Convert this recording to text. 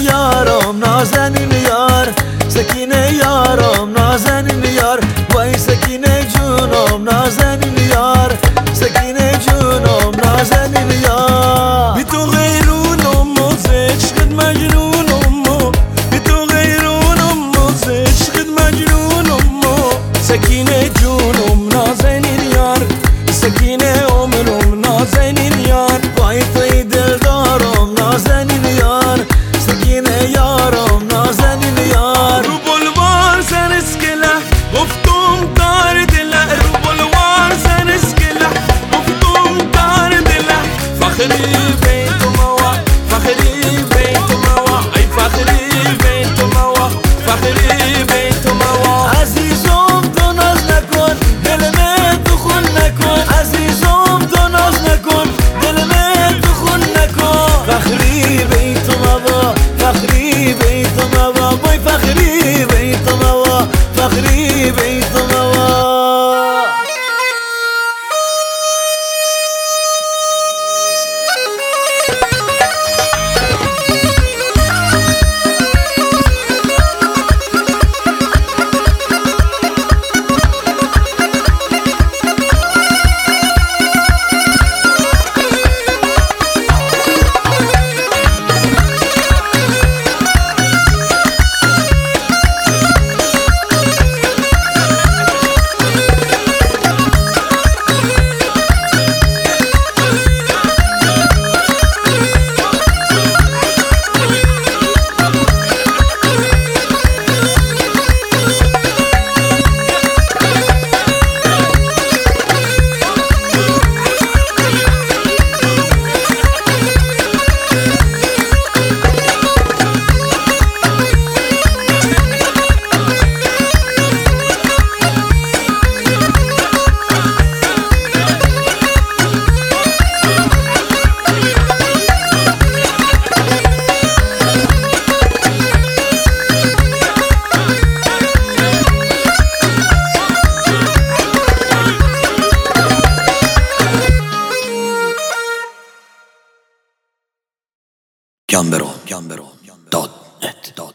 یارم نازنین یار، سکینه یارم نازنین یار، وای سکینه جونم نازنین یار، سکینه جونم نازنین یار. بی تو غیرونم و عشقت مجنونم، بی تو غیرونم و عشقت مجنونم، سکینه جونم نازنین یار، سکینه عمرم نازنین یار، وای توی دلدارم نازنین یار، سکینه یارم نازنین یار. رو بلوار سر اسکله گفتم دار دله، رو بلوار سر اسکله گفتم دار دله، فخری بین تو موا، فخری بین تو موا، ای فخری بین تو موا، فخری بین تو موا. عزیزم تو ناز نکن دلم تو خون نکن، عزیزم تو ناز نکن دلم تو خون نکن. فخری بی تو موا، فخری بی تو موا، وای فخری بی تو موا، فخری بی تو موا. Gambero.net